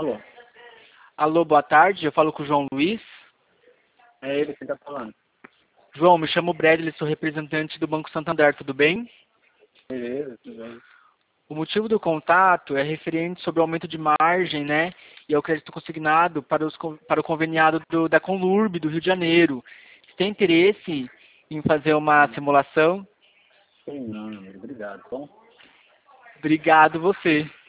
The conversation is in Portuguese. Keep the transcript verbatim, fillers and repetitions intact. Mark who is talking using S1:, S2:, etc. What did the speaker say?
S1: Alô,
S2: Alô, boa tarde. Eu falo com o João Luiz.
S1: é ele que tá falando.
S2: João, me chamo Bradley, sou representante do Banco Santander, tudo bem?
S1: Beleza, tudo bem.
S2: O motivo do contato é referente sobre o aumento de margem, né, e ao crédito consignado para, os, con- para o conveniado do- da Conlurb, do Rio de Janeiro. Você tem interesse em fazer uma simulação?
S1: Tem não, amigo. Obrigado. Bom.
S2: Obrigado, você.